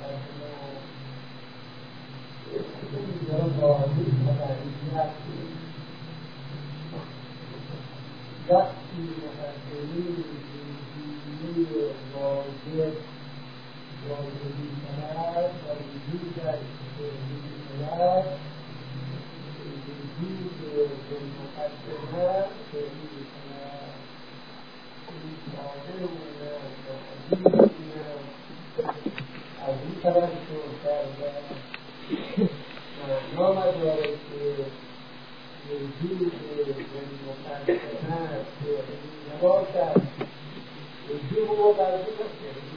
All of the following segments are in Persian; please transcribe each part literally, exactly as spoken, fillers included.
مقدمه اینجا واضح مقدمیت وقتی مقدمه وجودی واضح واضحی کند و وجودش وجودی کند وجود مقدمه توحید کند این ساده و از این طرف شروع کردن معنا مداره که وجود مقدمه توحید نباشد وجود مقدمه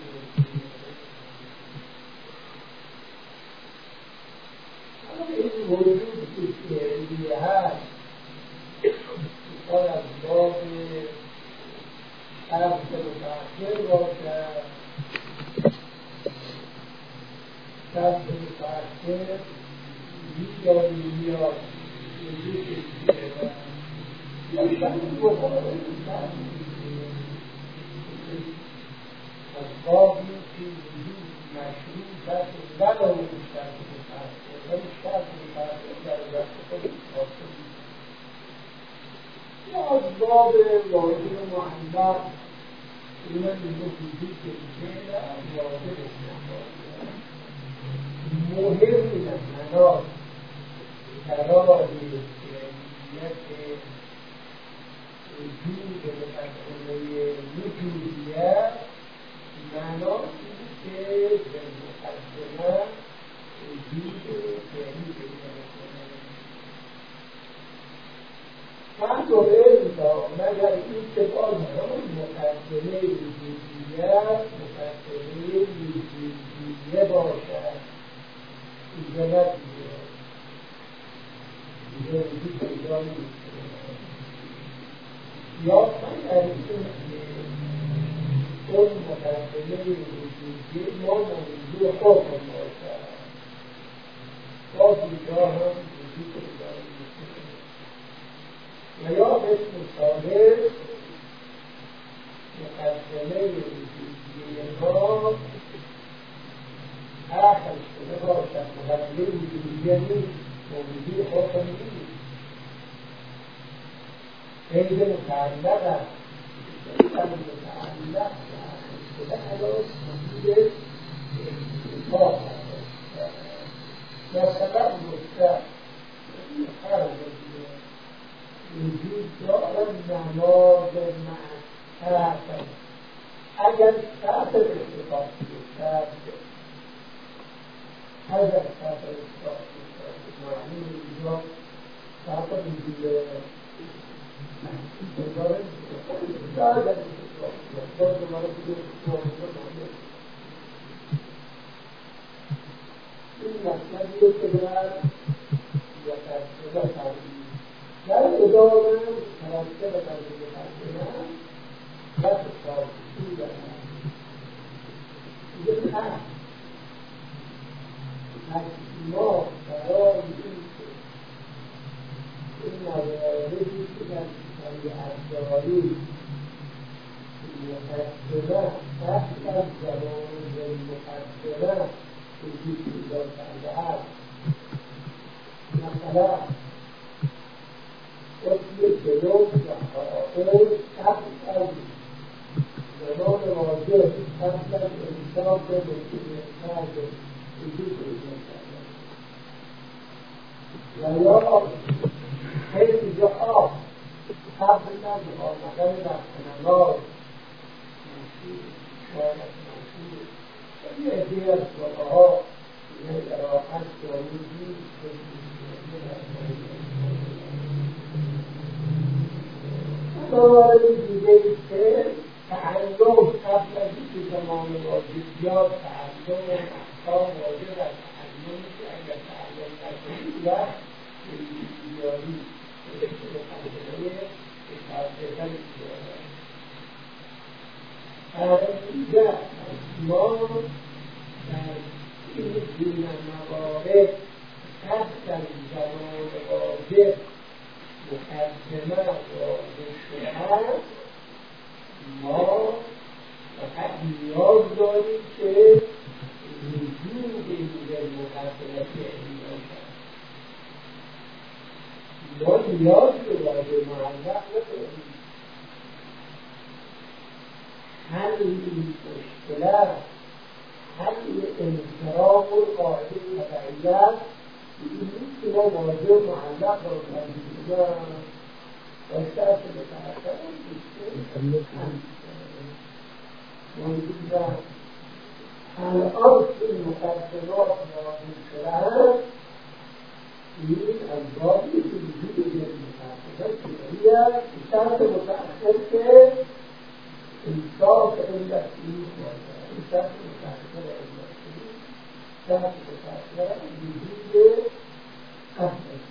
این وجود که فعلیه هست باید از باب عرض متأخر باشد شرط متأخر می‌داری میاد وجود فعلیه یا شرط مقابل شرط از بابی که وجود مشروع شرط نداره شرط متأخر ولی شرط متأخر در دست خود حاصل یا از باب واحد معلق این میگه وجود که فعل واحد مهم نیست معناست قرار فعلیت وجود مقدمه وجودیت معناست که در مقدمه وجود فعلی پیدا کنه من تو علم تا مگر این که باز مقدمه وجودیت مقدمه وجودیه باشد اینجا ندیده اینجا وجود پیدا نیست یا من از این اون مقدمه وجودیه ما موضوع حکم باشد باز اینجا هم وجود پیدا نیست و یا اسم ثالث مقدمه وجودیه ما آخر شده باشد مقدمه وجودیه نیست موضوع حکم نیست قید متعلق است قید متعلق شده علاز موجود اتفاق است مثلا مستقل هر وجود دارد نماز معصف اگر شرط اتفاق شد اگر شرط اتفاق شد معنی اینجا شرط وجود داره دارد اتفاق شد دارد اتفاق شد این مطلبیه که باید یا ترسیده در ادامه ترسیده و ترسیده ترسیده بس ترسیده دارد یه ترس ما برای این که این مواردی که در کتابی افزاری مقدمه بخش از زمان مقدمه وجود پیدا کرده است مثلا اسم جلوب و حاضر قبل از زمان واضح قبل از انسان به مکتب وجود پیدا کرده و یا خیلی جاها قبل از آمدن در سنگار شاید منشور یه عده از فقها یه اراحت جاویدی موارد دیگه ایست که تعلم قبل از اینکه زمان واجب یا تعلم احکام واجب از تعلم که اگر تعلم نکنید و بیاری مقدمه اتحادیتن بیاره هرچیده ما در این دین موارد قبل از زمان واجب مقدمه واضح شده ما فقط نیاز داریم که وجود دیگر مقدمه فعلی باشد. ما نیاز به واژه معلق نداریم. حل این مشکلات، حل انصراف و قاعده تبعیت این نیست که ما واژه معلق رو کنیم و شرط متأخر موجود الان این مقدمات نازل شدن این از بابی که وجود یک مقدمات فعلیه شرط متأخر که انصاف علتی باشه. این شرط متأخر علتی شرط متأخر وجود اصل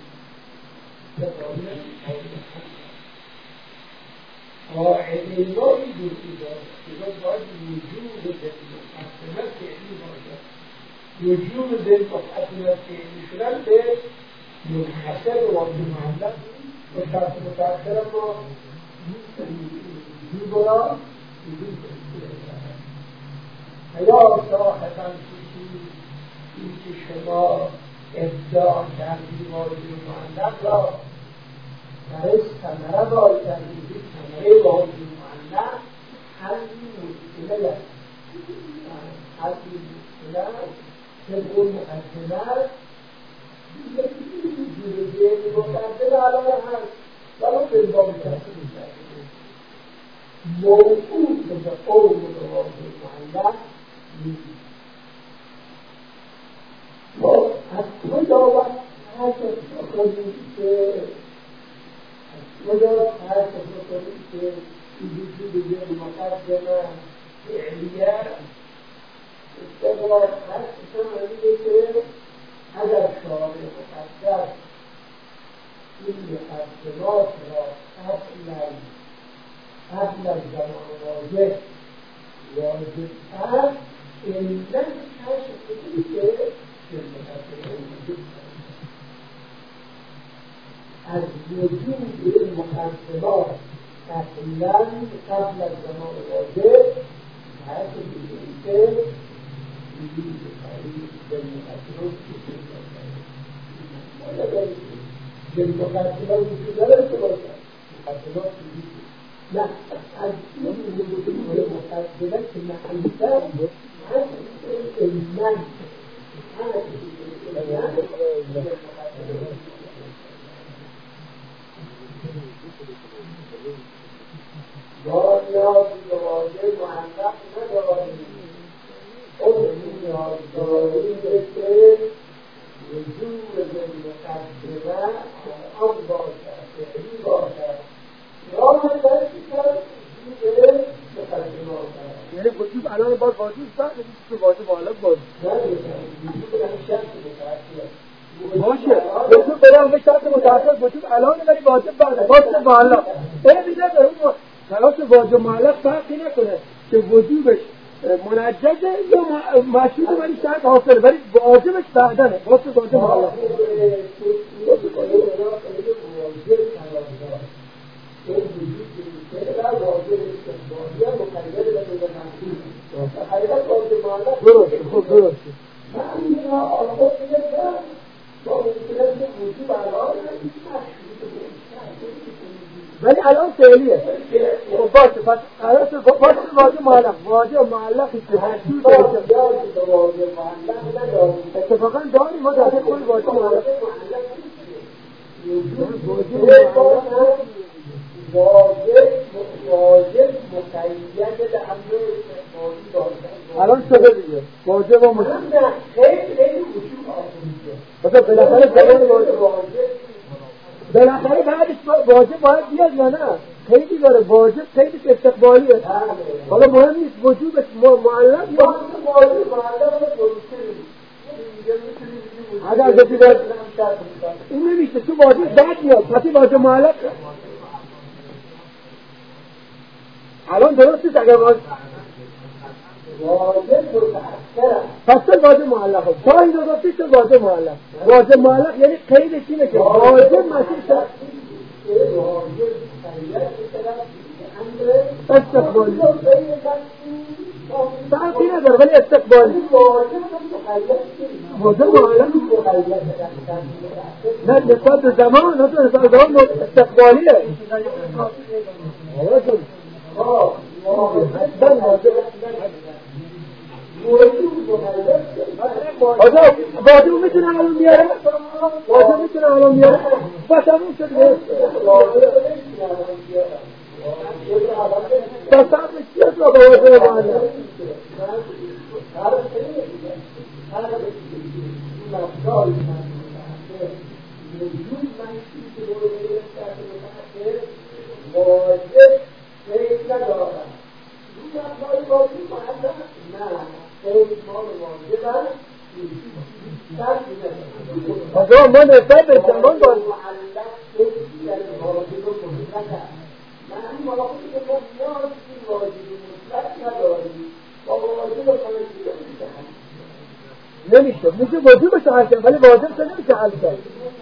قاعده نوعی وجود دارد که باید وجود مقدمات فعلی باشد. وجود مقدمات فعلی شدن به منحصر و معلق و شرط متأخر ما وجود را وجود یا صاحباً این که شما ابداع کردید واژه معلق را درست ثمره باید کردید ثمره واژه معلق حلی مشکله است. حلی مشکله است که اون مقدمه یکی وجود مقدمه علاقه هست ولی به باب تحصیل کرده موجود به قول واژه معلق نیست. ما از کجا وقت حرکت بکنیم که از کجا حرکت بکنیم که وجود یک مقدمه فعلیه استقرار حرکت همینه که اگر شارع مقدس این مقدمات را قبل قبل از زمان واجب واجب هست علت کشف کنید که از وجود این مقدمات قبلا قبل از زمان واجب هست بگیرید که وجود خرید به مقدمات به مقدمات وجود داره که باید مقدمات وجود نه از این وجود مقدمات که محلیتر هست علت ما نیاز به واژه معلق نداریم. اون نیاز داریم که وجود مقدمه آن باشد فعلی باشد یا مثلا چیزا وجود مقدمه باشد. یعنی وجود الان باز واجب است یعنی تو واجب معلق باز باشه وجود برام به شرط متأخر وجود الان ولی واجب بعد واجب معلق این میگه در اون خلاص واجب معلق فرقی نکنه که وجودش منجزه یا مشروط ولی شرط حاصل ولی واجبش بعدنه واسه واجب معلق درست درست ولی الان فعلیه باشه پس قرارش باشه واجب معلق واجب معلقی که هستی اتفاقا داریم ما داخل کنی واجب معلق واجب واجب مقید به امر استقبالی داشتن الان شده دیگه واجب و مقید خیلی خیلی وجود آسونیه مثلا بالاخره زمان واجب بالاخره بعدش واجب باید بیاد یا نه خیلی داره واجب خیلی استقبالیه حالا مهم نیست وجودش معلق یا واجب معلق اگر بگید این نمیشه تو واجب بعد میاد پس واجب معلق الان درست نیست اگر واجب پس واجب معلق هست تا این درستی شد واجب معلق واجب معلق یعنی قیدش اینه که واجب مسیح شد استقبالی فرقی نداره ولی استقبالی واجب معلق نه نسبت به زمان نه نسبت به زمان استقبالیه آجا واجب میتونه الان بیاره واجب میتونه الان بیاره با تموم شد تصاب چیز رو با واجب معلق واجب فکر ندارم روی اقلای واجب معلق نه فکر مال واجب هست آجا ما نسبت به زمان باید معلق فکر در واجب مطلق هست معنی مراقبی که ما نیاز این واجب مطلق نداریم با واجب خانشی نمیشه میشه واجبش حل کرد ولی واجب که نمیشه حل کرد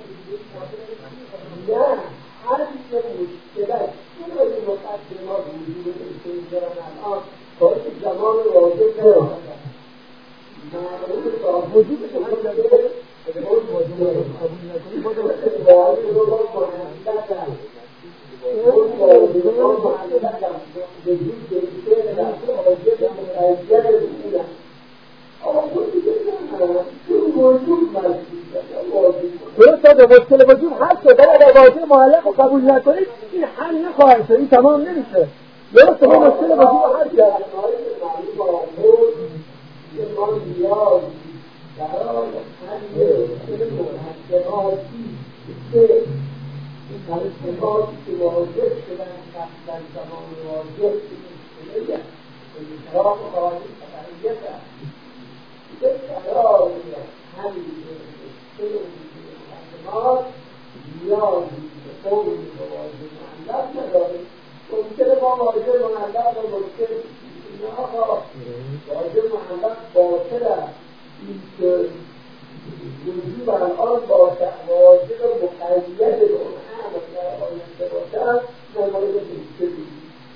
نه هر چیز مشکلت چون این مقدمات وجود انسان دارن الان باید زمان واجب ندارن معلومه وجودش حل کرد واجب رو قبول نکنی واجب رو با معلقم اون واجب رو معلقم وجود دیگه در واجب مقید بودن اما خودی بزنم چون وجود مرسید درست داده مشکل وجود حل شد ولی اگر واجب معلق رو قبول نکنید این حل نخواهد شد این تمام نمیشه درست ما مشکل وجود رو حل کرد ما نیاز برای حل مقدماتی که مقدماتی که واجب شدن در زمان واجب مشکلیت انصراف قانون خبریت است که قرار حل مقدمات نیازی به قول واجب معلق نداریم ممکنه ما واجب معلق و ممکن نه آقا واجب معلق باطل است این که وجوب الان باشه واجب مقید به اون عمل در آینده باشد نمایز مشکلی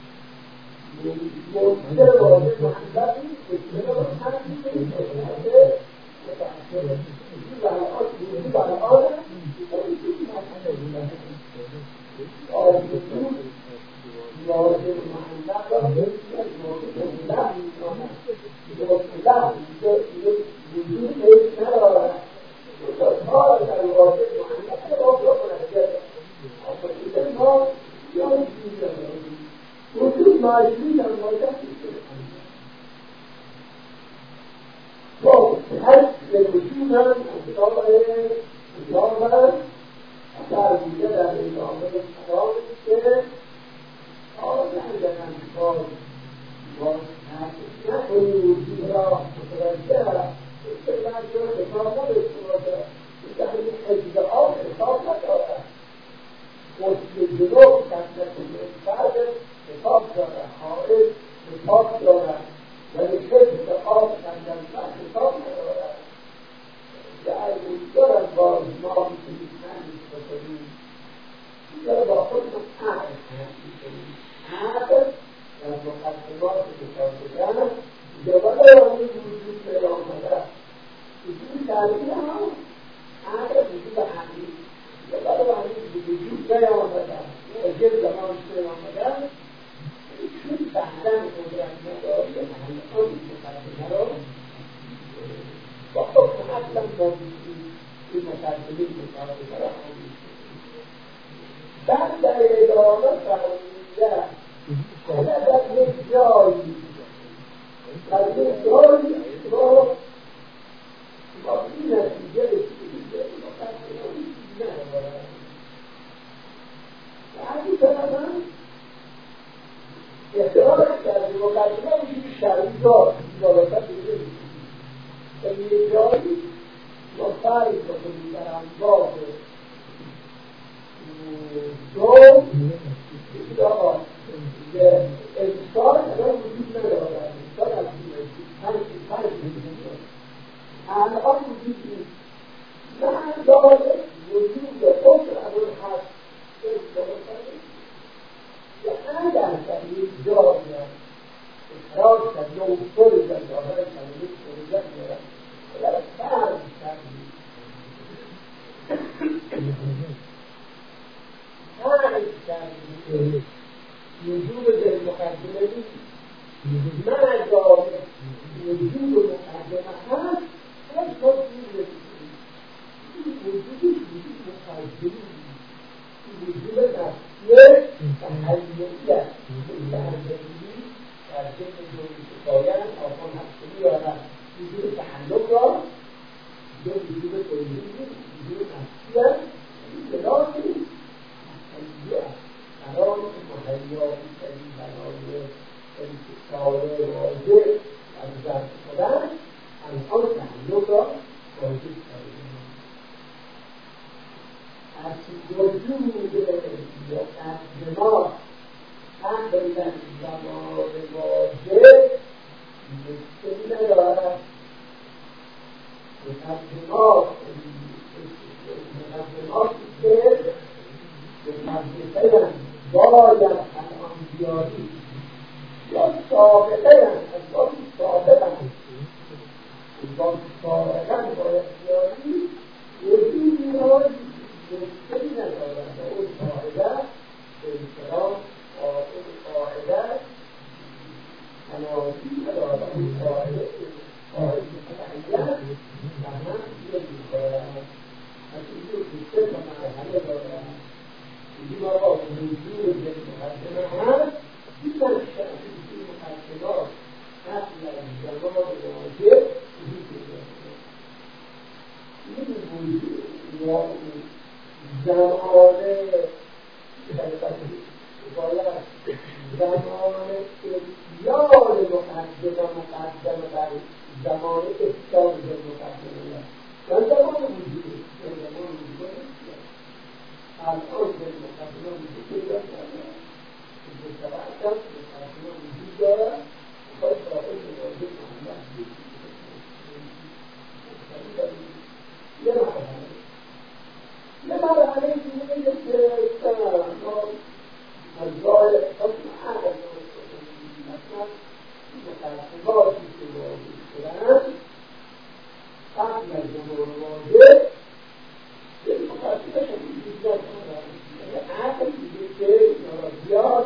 ممکن واجب معلق نیست مشکل رو همین میشه وجوب الان واجب معلق را وجود ایش ندارد کار در واجب معلق را را منجد اما ما یاد می‌داریم وجود معلقی در واجب خب هر وجود هم کتاب کتاب هم اثر دیگه در ادامه کتاب که آدم در انتقال با نکنی وجود را متوجه است که من چون حساب نبستواده که این اجزاءات حساب ندارد مشکل جلو کسلت فرد حساب دارد خارج حساب دارد ولی اجزاءات کسلت حساب ندارد در اونجا باز ما میتونیم نمیش بکنیم اینجا با خودمون عقل کنیم عقل در مقدمات کتاب بودن جواب آنی وجود پیدا آمده وجود تعلیمی هم عقل وجود عقلی جواب آنی وجود پیدا آمده واجب زمان پیدا آمده چون فهدن قدرت نداری محلقان مقدمه را با خود اصلا با این مقدمه مقدمه را خواهید بعد در ادامه فرموده اگر در یک جایی در یک جایی ما با این نتیجه رسیدیم که مقدمه ندارد و همین طرف هم احترامش در مقدمه وجود شرعی دارد ضرورت دیگه در یک جایی ما فرض بکنیم در انواع دو یکی آقا انسان الان وجود ندارد انسان از پنج الان وجود نیست نه دارد وجود خود اول هست که اگر در یک جایی اخراج کرد یا وجود کلی وجود نفسی است اصطلاحی تجزیه است قرار مهیایی ترین برای انتشار واژه از ضبط شدن الان تعلق را واجب کردیم از وجود یا تقدمات تقریبا زمان واژه مشکلی ندارد مقدمات مقدماتی که مقدمه باید الان بیاری یا سابقه از باید سابقه با سابقه باید بیاری وجودی را مشکلی ندارد و اون قاعده به احترام قاعده تنازی ندارد اون قاعده قاعده متعین و هم یکی دارد از اینجور که سه مرحله دارد این آقا وجود یک مقدمه هست دیگر شرطی مقدمات قبل از زمان واجب وجود دارد این وجود یا زمان باید زمان اختیار مقدمه مقدمه بر زمان اختیار مقدمه یا زمان وجود یا زمان وجود الان به مقدمه وجود پیدا کرده مستقبل مقدمه وجود دارد باید صاحب واجب محمد یه مرحله یه مرحله دیگه که ما از راه حکم عقل مثلا مقدماتی که واجب شدن قبل از زمان واجب به مقدمه وجود دارد عقل میگه که ناراضیات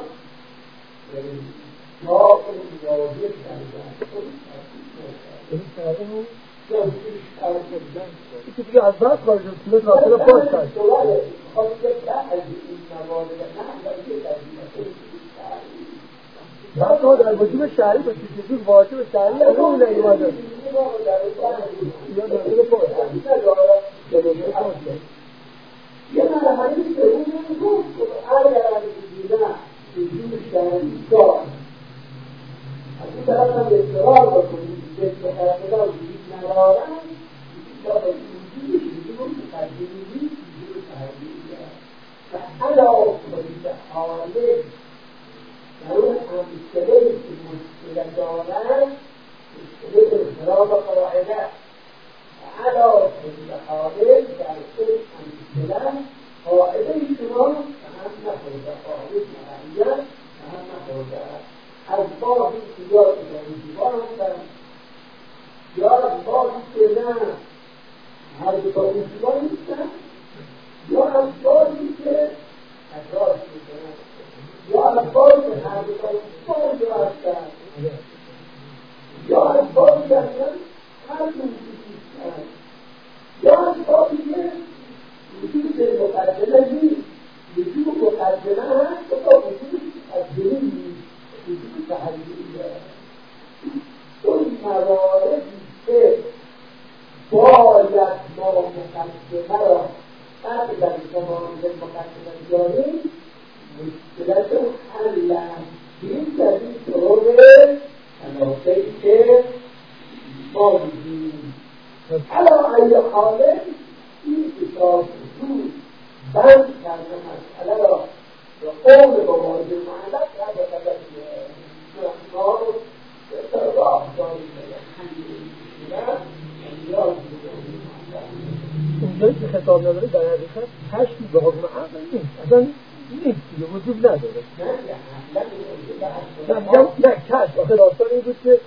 ما اون واجب کردن این که دیگه از بعد خارج از صورت ناصر پاس کرد بعد ما در وجود شهری با چیزی واجب شهری از اون نیومده یا ناصر پاس کرد یه مرحله که اون گفت اگر از دیدن وجود شهری دار از این طرف هم اضطرار بکنید به مقدمه وجود ندارن یا به وجودش وجود مقدمه‌ای وجود تحلیلی و علاوه بر حالت در اون امثله که مشکل دارن مشکل اضطراب قاعده و علاوه بر حالت در اون امثله قاعده شما هم نخورده قاعده معین هم نخورده از بابی که یاد دیوار هستن یا از بابی که نه هر دو تا دیوار نیستن یا از بابی که تکرار میکنن یا از بابی که هر دو تا دیوار هستن یا از بابی که هستن هر دو نیستن یا از بابی که وجود مقدمه نیست وجود مقدمه هست و تا وجود مقدمه نیست وجود تحلیلی دارد اون مواردی که باید ما مقدمه را قبل در زمان به مقدمه بیاریم مشکلات حل است این در این طور تناسبی که ما می‌بینیم علی ای حاله این کتاب وجود بند کرده مسئله را به قول با واجب معلق کرده قدر ما رو به راه داریم اونجایی که خطاب نداره در حقیقت کشفی به حکم عقل نیست اصلا نیست دیگه وجود نداره نه کشف آخه داستان این بود که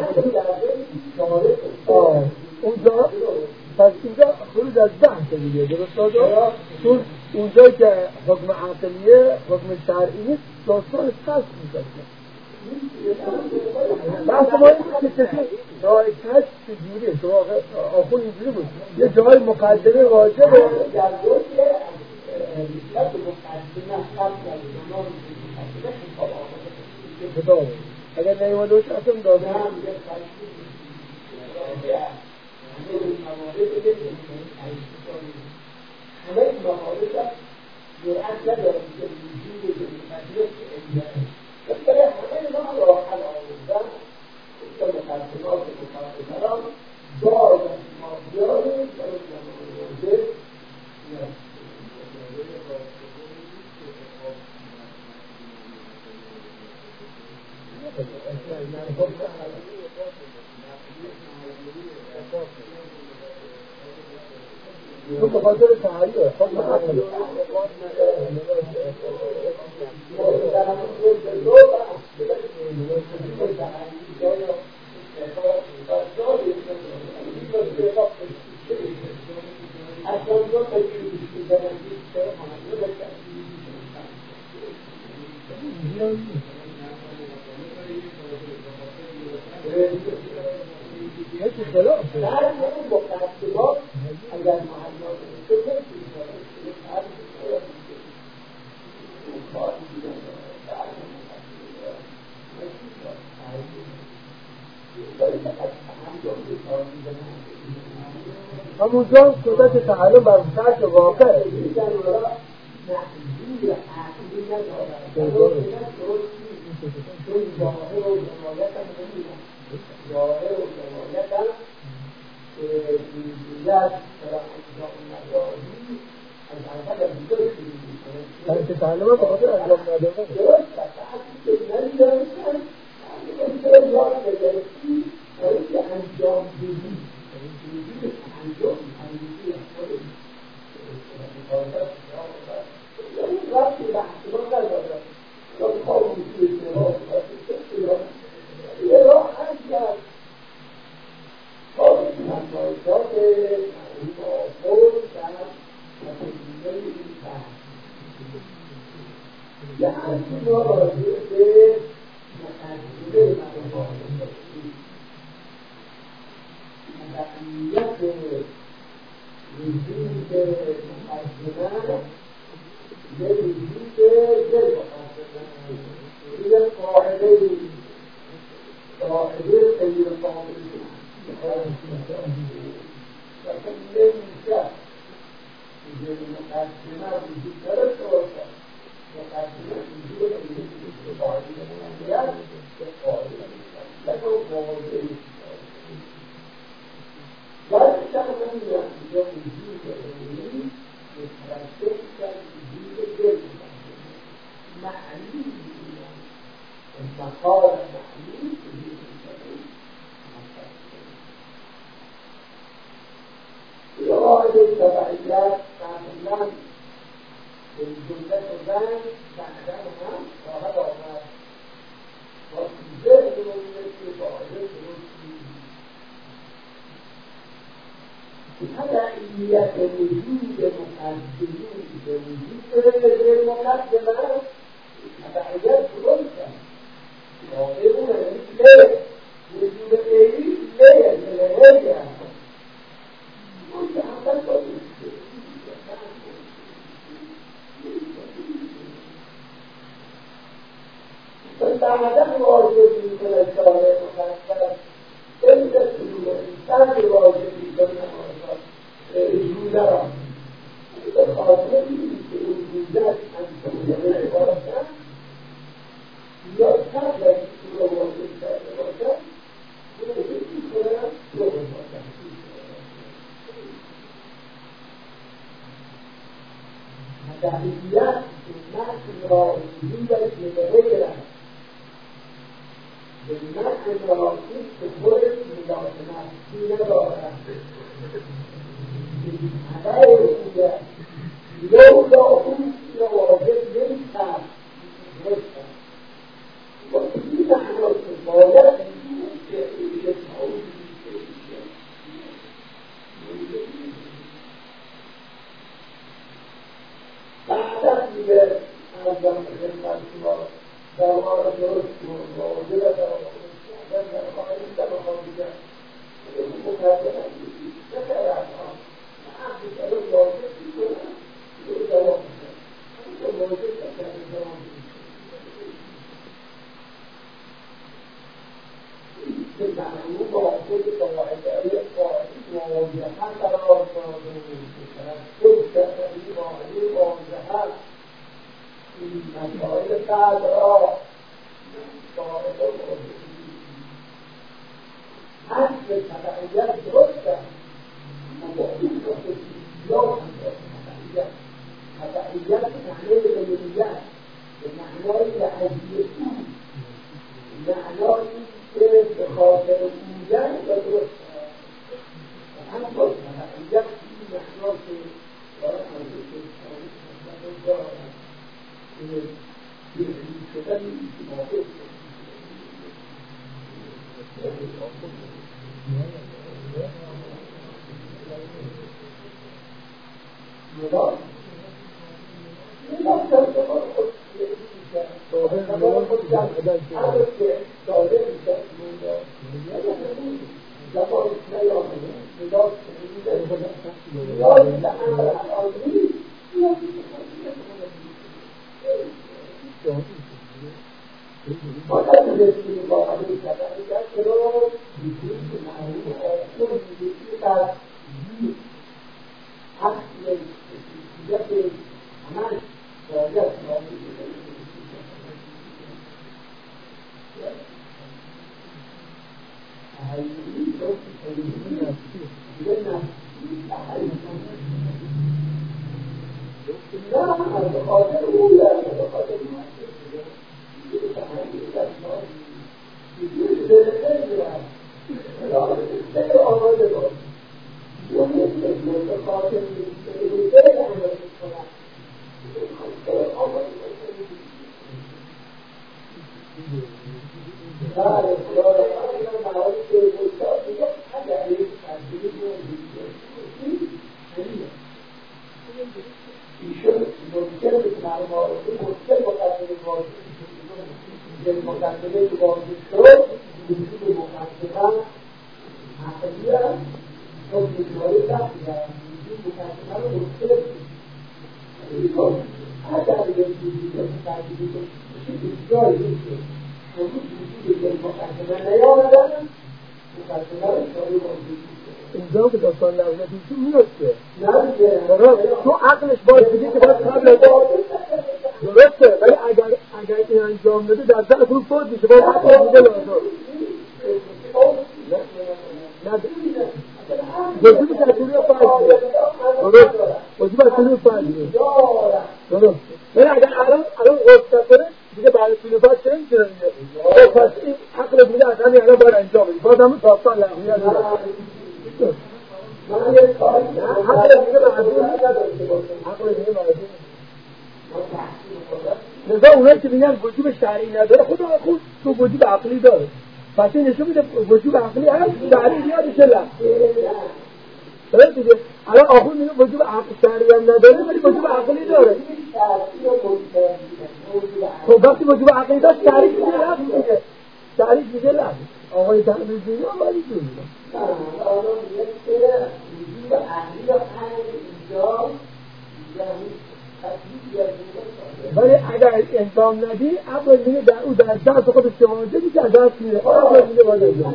اونجا پس اینجا خروج از بحث دیگه درست داده چون اونجایی که حکم عقلیه حکم شرعی نیست داستان کشف میشه بحث ما این بود که جای کشف چجوریه شما آخون اینجوری بود یه جای مقدمه واجبه کتابه اگر نیومده باشه اصلا داده تو به خاطر تحریه خب نکنه همونجا قدرت تعلم بر فرق واقع فرق تعلم به خاطر انجام ندادن هم باز معنیت این معناست مدار مدار در زمان خود زمان خود در هر که داده میشد مدار زمان نیامده مدار مدار در امر العالمی ما در رسیم با همین کردن کرد رو بیدید معلوم آسون بیدید در اصل سیدیت عمل باید نامی اهلی رو تلیمی نفسی دیگه نفسی اهلی نه به خاطر او در به خاطر مقدمه واضح شد وجود مقدمه عقلیه خود بسیاری سختی دارد وجود مقدمه رو مشکل بود اگر یک وجود مقدمه بسیاری نیست وجود وجود مقدمه نیامدن مقدمه رو شاری واضح اینجا که داستان لغزتی چون میرسه تو عقلش باید بگی که باید قبل از درسته ولی اگر اگر این انجام بده در ذهن خود فوت میشه باید عقل میده لازم وجود تکلیف فرض درست وجود تکلیف فرض درست ولی اگر الان الان غصه کنه دیگه بعد تکلیفات چه میشه دیگه پس این عقل میده از همین الان باید انجام بده باز هم داستان لغزی هست من یه کاری عقل میده معذور عقل میده معذور لذا اونایی که میگن وجوب شرعی نداره خدا خود تو وجوب عقلی داره پس این نشون میده وجوب عقلی هست شرعی بیادش لحظ درست دیگه الان آخون میگه وجوب عقل شرعی هم نداره ولی وجوب عقلی داره خب وقتی وجوب عقلی داشت شرعی میگه لحظ میگه شرعی میگه لحظ آقای تحمیل دینی هم ولی دون نه آقا میگه که وجوب عقلی رو همه اینجا ولی اگر انجام ندی عقل میگه در او در دست خودش شواهده میگه از دست میره عقل میگه باید انجام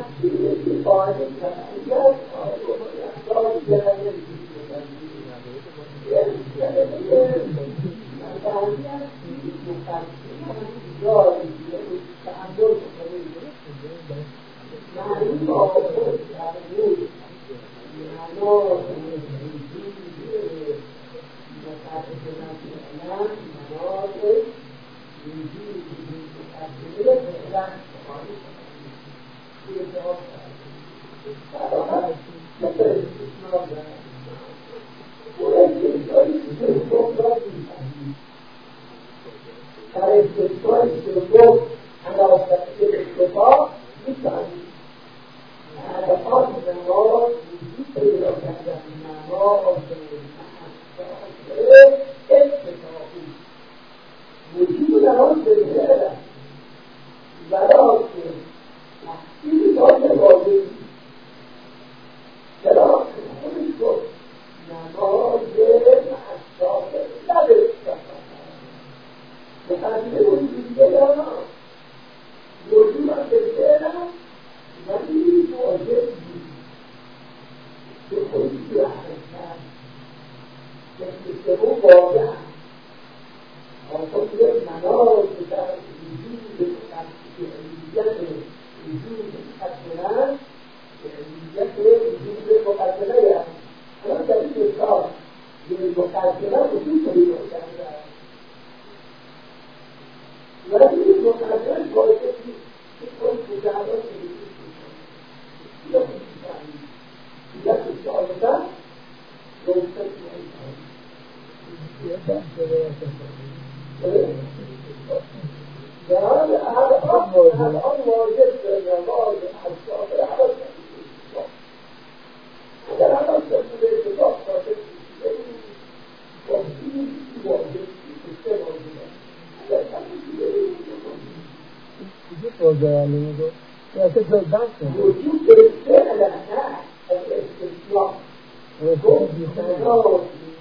جوالی میگو یا که جای بحث وجود فعل نه از استثناء گفت منا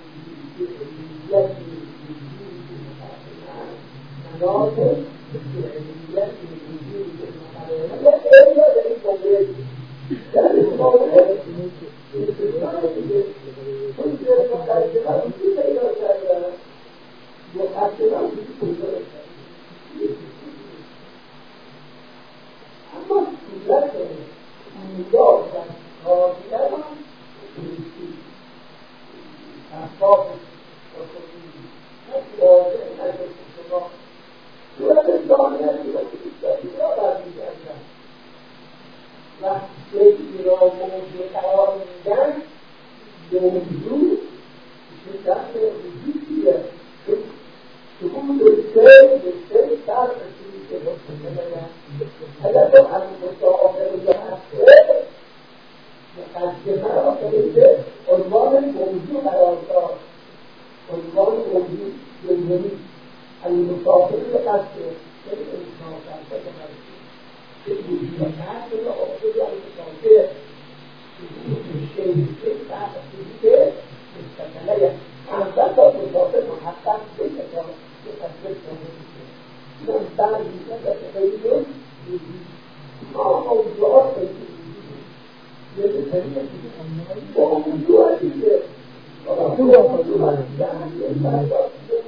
یکی مناط فعلیت وجود مقرنه یا ایلا در این جمله در این جمله استثناء دیگه اون که مقرنه وجود پیدا کرده مقرنه وجود پیدا کرده اما صورت ایجاد و کارگران اسباب واضح نشد شما صورت دانیتی و کلیسایی را برمیگردن و شکلی را موضوع قرار میدن موضوع شدت وجودیه شهود سه به سه سر رسیدی که بکنه اگر تو از مستعاده رو هسته مقدمه را که عنوان موضوع قرار داد عنوان موضوع جمهوری المسافر به قصده که مسافر به قصده که وجود قصد را آفده المسافر شیعی که قصدی که مستقله اول تا مسافر محقق بگه تا مقصد کنه من بعد میگه که خیلی ما موضوعات خیلی یه بسریه با موضوعات دیگه موضوعات دیگه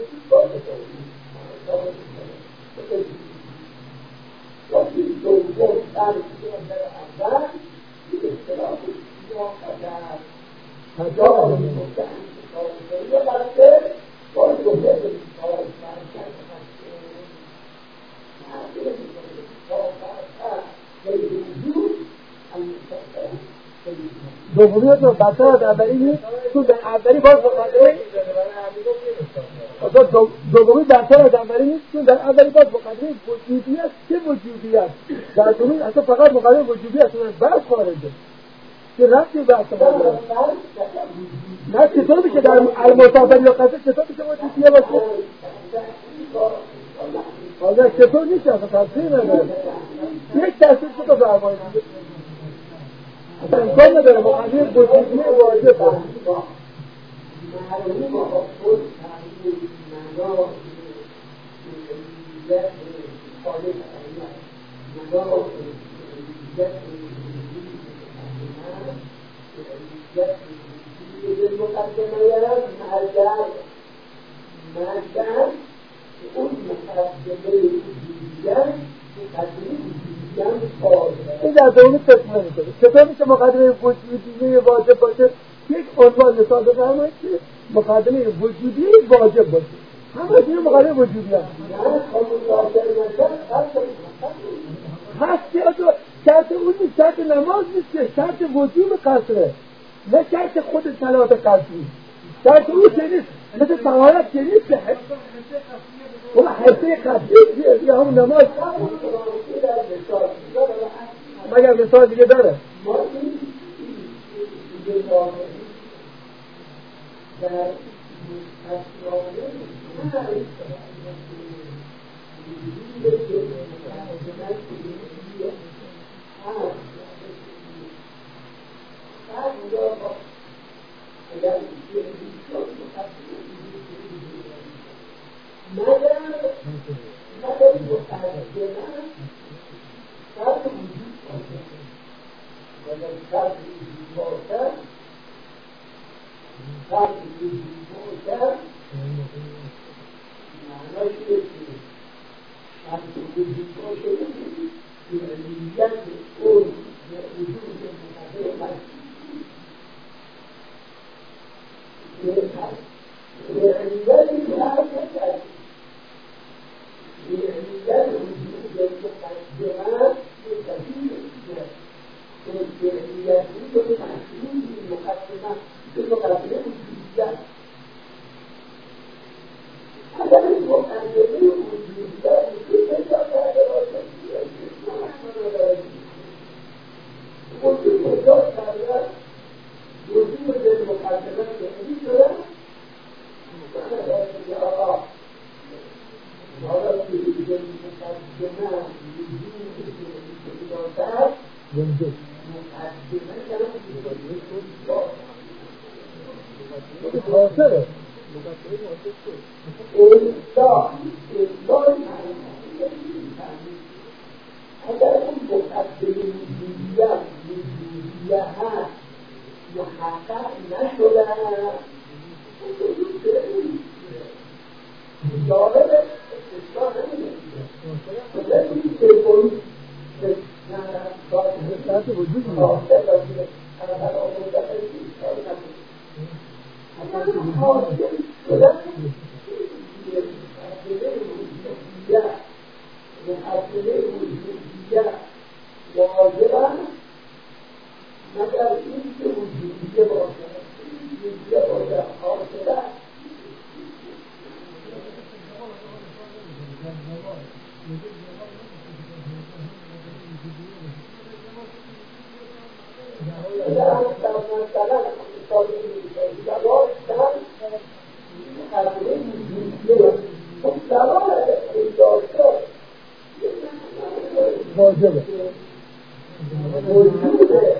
وقتی دوم تعریفی اندر اول یک اصطلاح یا قدر هزار مستحن یا بسته باید دومه به بیتار برکت بسته معدل بیتار برکت غیر وجود المستقبل دومی تو بسته در اولی نیست تو در اولی باز بقدره دومی بسته در اولی نیست تو در اولی باز بقدره وجودیت چه وجودیت در دومی اصلا فقط مقدره وجودیت بس خارجه که رفتی بحث مقدره نه چطور میشه در المسافر یا قصد چطور میشه وجودیه باشه حالا چطور نیست اصلا تصویر نداره یک تصویر چطور فرمایی اصلا امکان نداره مقدره وجودیه واجب باشه معلوم با خود تعریف معنا فعلیت خالق علیت معنا فعلیت فعلیت فعلیت مقدمه یاد مرجع مرجع اون مقدمه وجودیت مقدمه وجودیت خالق این در دومی تصمیم میکنه چطور میشه مقدمه وجودیه واجب باشه یک عنوان مثال بفرمایید که مقدمه وجودی واجب باشه همه این مقدمه وجودی هست هست که تو شرط اون نیست شرط نماز نیست که شرط وجود قصره نه شرط خود صلات قصری شرط اون که نیست مثل طهارت که نیست که اون حسه قصری یا همون نماز مگر مثال دیگه داره در اسرائیل معرفت خاطره الا الا اگر اون مقدمه وجودیت وجودیه هست محقق نشده جالب استثناء نمیده بذاره این سرگویی حضرت وجود میده اگر آموزه هستی کاری نکنید اگر حاصل شدن محصله وجودیت محصله وجودیت واجبن مگر این که وجودیه باشد وجودیه باشد حاصله در مثلا جواب در محصله وجودیه خب جواب داشته واجبه وجوده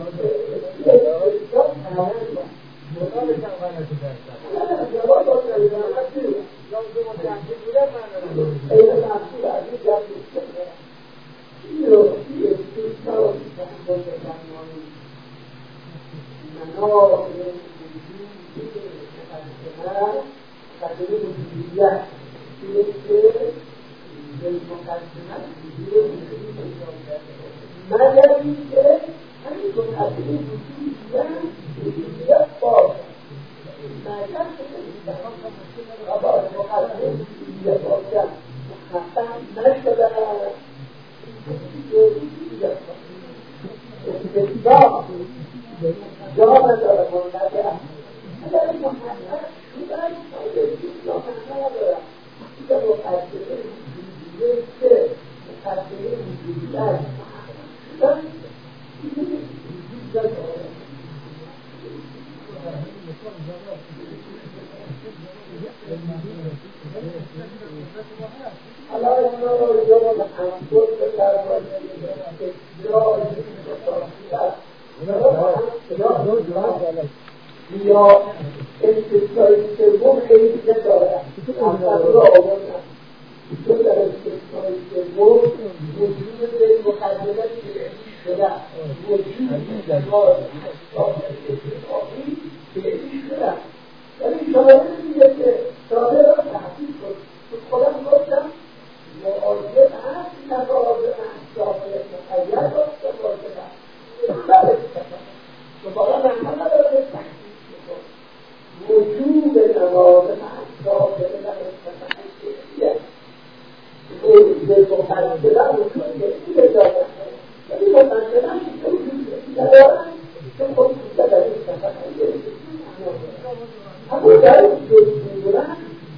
مگر اینکه همین دو تبدیل وجودیت وجودیت باشه مگر خبر مقدمه وجودیت باشه محقق نشده وجودیت استثناء جا نداره منقطع اگر محقق شدن استثناء نداره که مقدمه وجودیت که مقدمه وجودیت حالا این رو جمعه همطور به درمان یا استثنایی سوم خیلی نداره اصلا رو آوردن چون در استثنایی سوم وجود به مقدمه شده وجود جواب استثنایی فعلی شده ولی شاعر میگه که شاعر را تحقیق کن خودم گفتم معاجب هست نواظب هست شاعر مقید داشته واجب هست دوباره نمه نداره تحقیق کن وجود نواظب هست شاعر نواظب به مقدمه وجود به داره ولی مقدمه وجود نداره چون خود در این تفکر اما در این جزئیات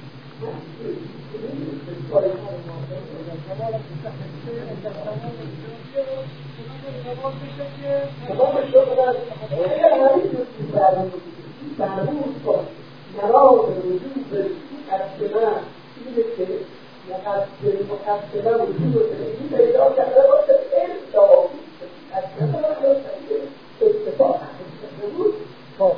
تمام شغل اگر همین جزئیات مربوط کن مراد وجود به مقدمه اینه که مقدمه وجود رو پیدا کرده باشه الا مقدمه رو اتفاق بود خب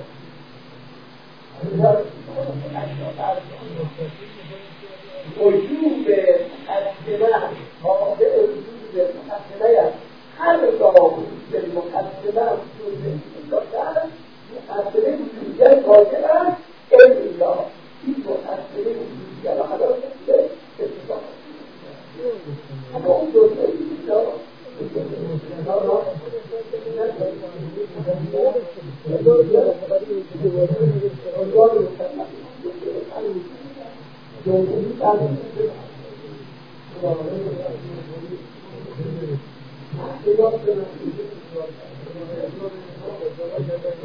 وجود مقدمه تابع وجود مقدمه هر ضابط به مقدمه وجود داشتن مقدمه وجودیت واجب است الا این مقدمه وجودیت را خدا شده اتفاق اما اون دوسته Thank you.